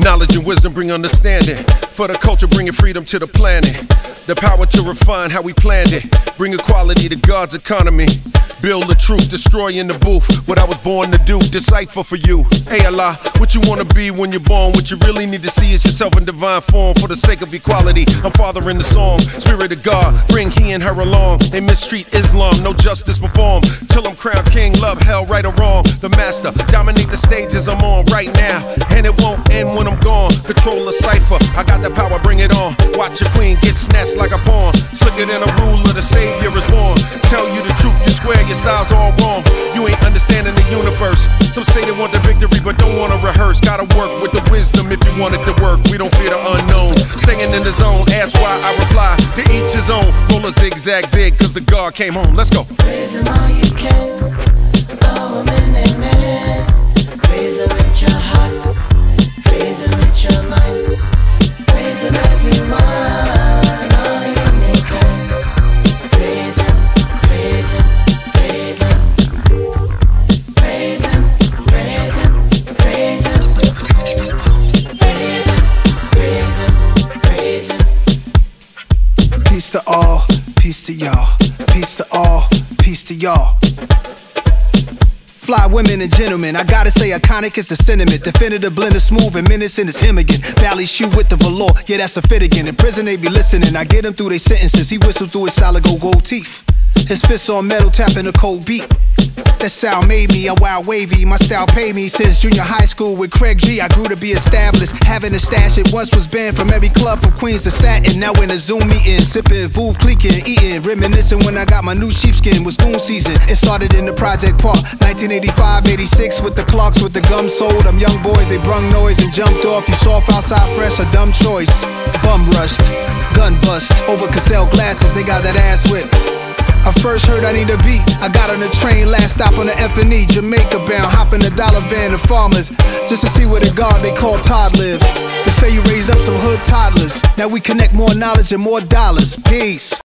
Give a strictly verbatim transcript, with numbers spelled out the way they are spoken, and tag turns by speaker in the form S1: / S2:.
S1: Knowledge and wisdom bring understanding. For the culture, bringing freedom to the planet. The power to refine how we planned it. Bring equality to God's economy. Build the truth, destroy in the booth. What I was born to do, decipher for you. Hey Allah, what you wanna be when you're born? What you really need to see is yourself in divine form. For the sake of equality, I'm fathering the song. Spirit of God, bring he and her along. They mistreat Islam, no justice performed. Till I'm crowned king, love, hell, right or wrong. The master, dominate the stages I'm on right now. And it won't end when I'm gone. Control the cipher, I got the power, bring it on. Watch your queen get snatched like a pawn. Slicker than a ruler, the savior is born. Tell you the truth, you swear your style's all wrong. You ain't understanding the universe. Some say they want the victory but don't wanna rehearse. Gotta work with the wisdom if you want it to work. We don't fear the unknown. Staying in the zone, ask why I reply. To each his own, roll a zigzag zig cause the God came home. Let's go.
S2: Praise him all you can. Oh, amen, amen. Praise him with your heart. Praise him with your mind. Praise him everyone.
S3: Peace to all, peace to y'all, peace to all, peace to y'all. Fly women and gentlemen, I gotta say iconic is the sentiment. Definitive blend of smooth and menacing is him again. Bally shoe with the velour, yeah that's a fit again. In prison they be listening, I get him through their sentences. He whistled through his solid gold gold teeth. His fists on metal tapping a cold beat. That sound made me a wild wavy. My style paid me since junior high school with Craig G. I grew to be established. Having a stash, it once was banned from every club from Queens to Staten. Now in a Zoom meeting, sipping, booth, cleeking, eating, reminiscing when I got my new sheepskin. Was goon season. It started in the Project Park, nineteen eighty-five, eighty-six with the Clarks with the gum sold. Them young boys, they brung noise and jumped off. You soft outside fresh, a dumb choice. Bum rushed, gun bust, over Cassell glasses. They got that ass whipped. I first heard I need a beat. I got on the train, last stop on the F and E, Jamaica bound, hopping the dollar van to farmers, just to see where the God they call Todd lives. They say you raised up some hood toddlers. Now we connect more knowledge and more dollars. Peace.